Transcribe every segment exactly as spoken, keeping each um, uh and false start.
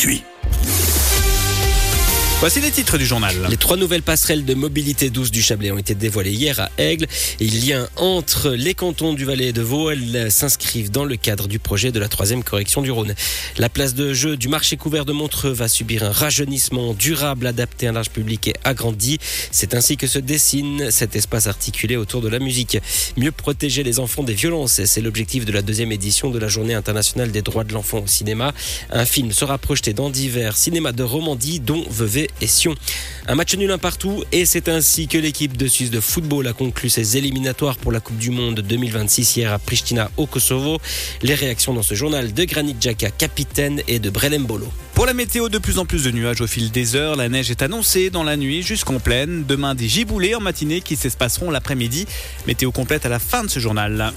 gratuit. Voici les titres du journal. Les trois nouvelles passerelles de mobilité douce du Chablais ont été dévoilées hier à Aigle. Et le lien entre les cantons du Valais et de Vaud, elles s'inscrivent dans le cadre du projet de la troisième correction du Rhône. La place de jeu du marché couvert de Montreux va subir un rajeunissement durable, adapté à un large public et agrandi. C'est ainsi que se dessine cet espace articulé autour de la musique. Mieux protéger les enfants des violences, c'est l'objectif de la deuxième édition de la Journée internationale des droits de l'enfant au cinéma. Un film sera projeté dans divers cinémas de Romandie, dont Vevey et Sion. Un match nul un partout et c'est ainsi que l'équipe de Suisse de football a conclu ses éliminatoires pour la Coupe du Monde deux mille vingt-six hier à Pristina au Kosovo. Les réactions dans ce journal de Granit Xhaka, capitaine, et de Brelem Bolo. Pour la météo, de plus en plus de nuages au fil des heures. La neige est annoncée dans la nuit jusqu'en plaine. Demain, des giboulées en matinée qui s'espaceront l'après-midi. Météo complète à la fin de ce journal.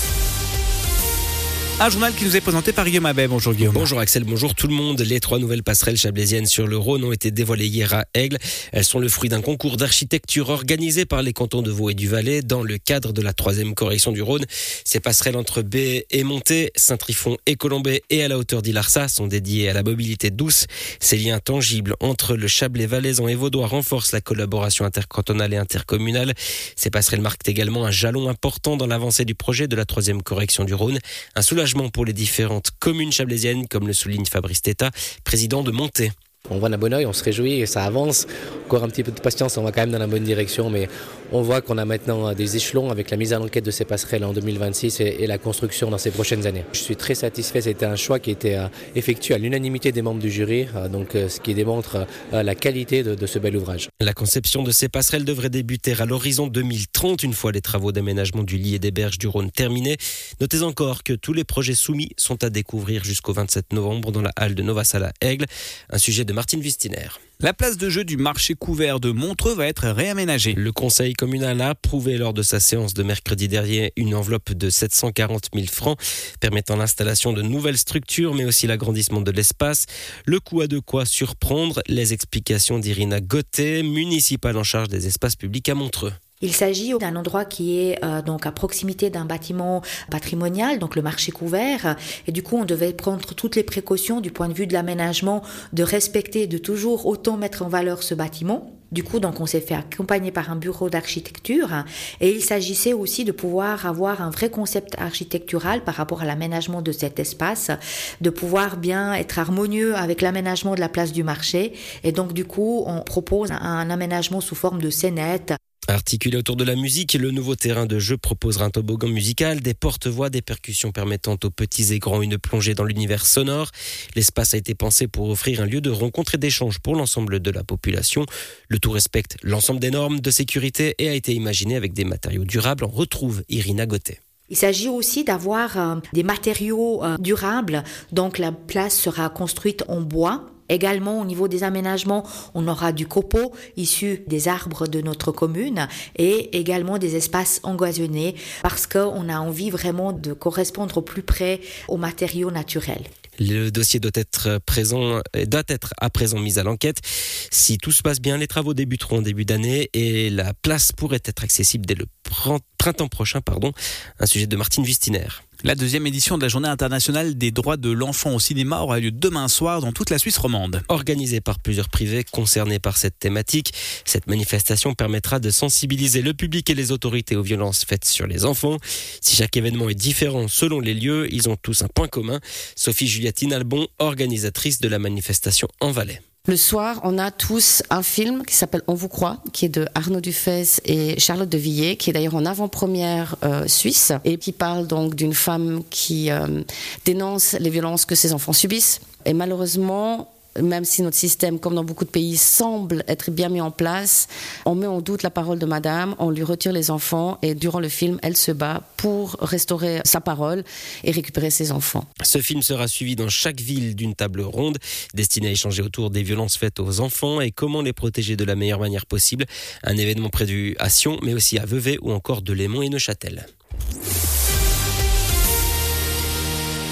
Un journal qui nous est présenté par Guillaume Abet. Bonjour Guillaume. Bonjour Axel, bonjour tout le monde. Les trois nouvelles passerelles chablaisiennes sur le Rhône ont été dévoilées hier à Aigle. Elles sont le fruit d'un concours d'architecture organisé par les cantons de Vaud et du Valais dans le cadre de la troisième correction du Rhône. Ces passerelles entre Baie et Montée, Saint-Trifon et Colombey et à la hauteur d'Ilarsa sont dédiées à la mobilité douce. Ces liens tangibles entre le Chablais valaisan et vaudois renforcent la collaboration intercantonale et intercommunale. Ces passerelles marquent également un jalon important dans l'avancée du projet de la troisième correction du Rhône. Un soulagement pour les différentes communes chablaisiennes, comme le souligne Fabrice Teta, président de Montée. On voit d'un bon oeil, on se réjouit et ça avance. Encore un petit peu de patience, on va quand même dans la bonne direction, mais on voit qu'on a maintenant des échelons avec la mise à l'enquête de ces passerelles en deux mille vingt-six et, et la construction dans ces prochaines années. Je suis très satisfait, c'était un choix qui a été effectué à l'unanimité des membres du jury, donc ce qui démontre la qualité de, de ce bel ouvrage. La conception de ces passerelles devrait débuter à l'horizon deux mille trente, une fois les travaux d'aménagement du lit et des berges du Rhône terminés. Notez encore que tous les projets soumis sont à découvrir jusqu'au vingt-sept novembre dans la halle de Novasal à Aigle, un sujet de Martine Wistiner. La place de jeu du marché couvert de Montreux va être réaménagée. Le conseil communal a approuvé lors de sa séance de mercredi dernier une enveloppe de sept cent quarante mille francs permettant l'installation de nouvelles structures mais aussi l'agrandissement de l'espace. Le coût a de quoi surprendre. Les explications d'Irina Gauthier, municipale en charge des espaces publics à Montreux. Il s'agit d'un endroit qui est euh, donc à proximité d'un bâtiment patrimonial, donc le marché couvert. Et du coup, on devait prendre toutes les précautions du point de vue de l'aménagement, de respecter, de toujours autant mettre en valeur ce bâtiment. Du coup, donc, on s'est fait accompagner par un bureau d'architecture et il s'agissait aussi de pouvoir avoir un vrai concept architectural par rapport à l'aménagement de cet espace, de pouvoir bien être harmonieux avec l'aménagement de la place du marché. Et donc, du coup, on propose un aménagement sous forme de scénette. Articulé autour de la musique, le nouveau terrain de jeu proposera un toboggan musical, des porte-voix, des percussions permettant aux petits et grands une plongée dans l'univers sonore. L'espace a été pensé pour offrir un lieu de rencontre et d'échange pour l'ensemble de la population. Le tout respecte l'ensemble des normes de sécurité et a été imaginé avec des matériaux durables. On retrouve Irina Gauthier. Il s'agit aussi d'avoir euh, des matériaux euh, durables, donc la place sera construite en bois. Également, au niveau des aménagements, on aura du copeau issu des arbres de notre commune et également des espaces engazonnés parce qu'on a envie vraiment de correspondre au plus près aux matériaux naturels. Le dossier doit être présent, doit être à présent mis à l'enquête. Si tout se passe bien, les travaux débuteront en début d'année et la place pourrait être accessible dès le printemps prochain. Pardon. Un sujet de Martine Wistiner. La deuxième édition de la Journée internationale des droits de l'enfant au cinéma aura lieu demain soir dans toute la Suisse romande. Organisée par plusieurs privés concernés par cette thématique, cette manifestation permettra de sensibiliser le public et les autorités aux violences faites sur les enfants. Si chaque événement est différent selon les lieux, ils ont tous un point commun. Sophie Juliatine Albon, organisatrice de la manifestation en Valais. Le soir, on a tous un film qui s'appelle On vous croit, qui est de Arnaud Dufès et Charlotte de Villiers, qui est d'ailleurs en avant-première euh, suisse, et qui parle donc d'une femme qui euh, dénonce les violences que ses enfants subissent. Et malheureusement, même si notre système, comme dans beaucoup de pays, semble être bien mis en place, on met en doute la parole de madame, on lui retire les enfants et durant le film, elle se bat pour restaurer sa parole et récupérer ses enfants. Ce film sera suivi dans chaque ville d'une table ronde destinée à échanger autour des violences faites aux enfants et comment les protéger de la meilleure manière possible. Un événement prévu à Sion, mais aussi à Vevey ou encore Delémont et Neuchâtel.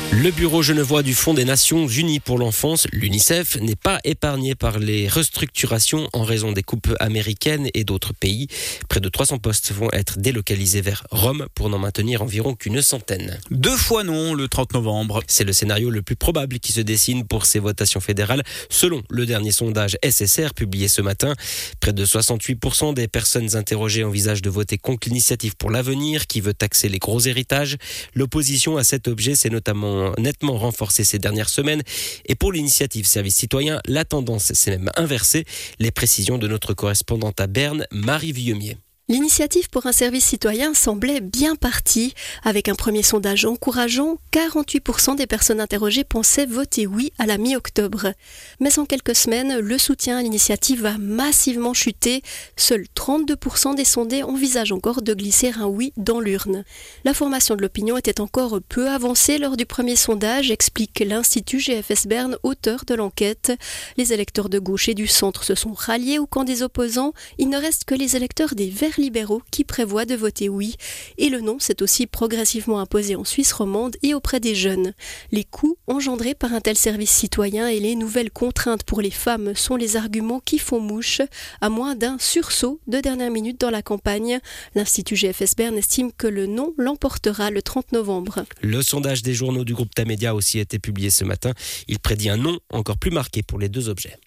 Le bureau genevois du Fonds des Nations Unies pour l'enfance, l'UNICEF, n'est pas épargné par les restructurations en raison des coupes américaines et d'autres pays. Près de trois cents postes vont être délocalisés vers Rome pour n'en maintenir environ qu'une centaine. Deux fois non le trente novembre. C'est le scénario le plus probable qui se dessine pour ces votations fédérales, selon le dernier sondage S S R publié ce matin. Près de soixante-huit pour cent des personnes interrogées envisagent de voter contre l'initiative pour l'avenir qui veut taxer les gros héritages. L'opposition à cet objet s'est notamment nettement renforcée ces dernières semaines. Et pour l'initiative Service Citoyen, la tendance s'est même inversée. Les précisions de notre correspondante à Berne, Marie Villemier. L'initiative pour un service citoyen semblait bien partie. Avec un premier sondage encourageant, quarante-huit pour cent des personnes interrogées pensaient voter oui à la mi-octobre. Mais en quelques semaines, le soutien à l'initiative a massivement chuté. Seuls trente-deux pour cent des sondés envisagent encore de glisser un oui dans l'urne. La formation de l'opinion était encore peu avancée lors du premier sondage, explique l'Institut G F S Berne, auteur de l'enquête. Les électeurs de gauche et du centre se sont ralliés au camp des opposants. Il ne reste que les électeurs des Verts libéraux qui prévoient de voter oui. Et le non s'est aussi progressivement imposé en Suisse romande et auprès des jeunes. Les coûts engendrés par un tel service citoyen et les nouvelles contraintes pour les femmes sont les arguments qui font mouche, à moins d'un sursaut de dernière minute dans la campagne. L'Institut G F S Berne estime que le non l'emportera le trente novembre. Le sondage des journaux du groupe Tamedia a aussi été publié ce matin. Il prédit un non encore plus marqué pour les deux objets.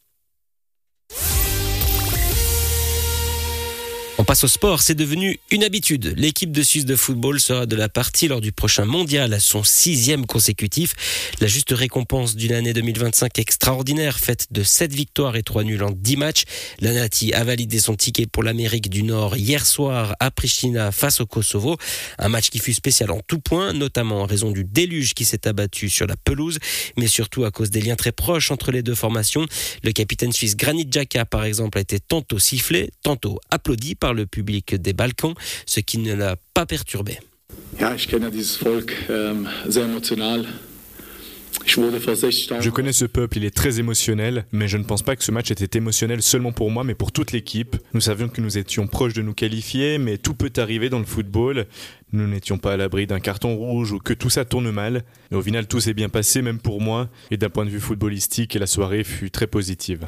On passe au sport, c'est devenu une habitude. L'équipe de Suisse de football sera de la partie lors du prochain mondial, à son sixième consécutif. La juste récompense d'une année deux mille vingt-cinq extraordinaire, faite de sept victoires et trois nuls en dix matchs. La Nati a validé son ticket pour l'Amérique du Nord hier soir à Pristina face au Kosovo. Un match qui fut spécial en tout point, notamment en raison du déluge qui s'est abattu sur la pelouse, mais surtout à cause des liens très proches entre les deux formations. Le capitaine suisse Granit Xhaka, par exemple, a été tantôt sifflé, tantôt applaudi par le public des Balkans, ce qui ne l'a pas perturbé. Je connais ce peuple, il est très émotionnel, mais je ne pense pas que ce match était émotionnel seulement pour moi, mais pour toute l'équipe. Nous savions que nous étions proches de nous qualifier, mais tout peut arriver dans le football. Nous n'étions pas à l'abri d'un carton rouge ou que tout ça tourne mal. Et au final, tout s'est bien passé, même pour moi. Et d'un point de vue footballistique, la soirée fut très positive.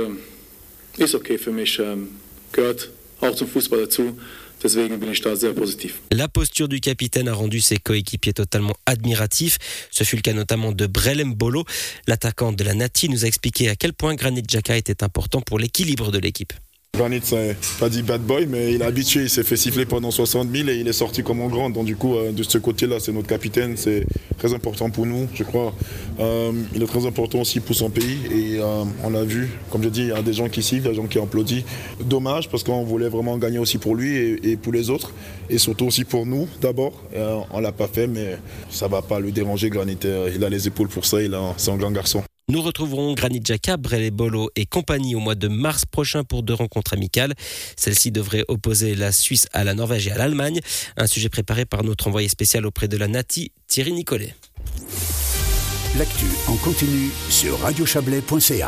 La posture du capitaine a rendu ses coéquipiers totalement admiratifs. Ce fut le cas notamment de Brelem Bolo. L'attaquant de la Nati nous a expliqué à quel point Granit Xhaka était important pour l'équilibre de l'équipe. Granit, c'est pas dit bad boy, mais il est habitué, il s'est fait siffler pendant soixante mille et il est sorti comme en grand. Donc du coup, de ce côté-là, c'est notre capitaine, c'est très important pour nous, je crois. Euh, il est très important aussi pour son pays et euh, on l'a vu, comme je dis, il y a des gens qui sifflent, des gens qui applaudissent. Dommage parce qu'on voulait vraiment gagner aussi pour lui et, et pour les autres et surtout aussi pour nous d'abord. Euh, on l'a pas fait, mais ça va pas le déranger. Granit, il a les épaules pour ça, il a, c'est un grand garçon. Nous retrouverons Granit Xhaka, Brelem Bolo et compagnie au mois de mars prochain pour deux rencontres amicales. Celle-ci devrait opposer la Suisse à la Norvège et à l'Allemagne. Un sujet préparé par notre envoyé spécial auprès de la Nati, Thierry Nicolet. L'actu en continu sur radio chablais point c a.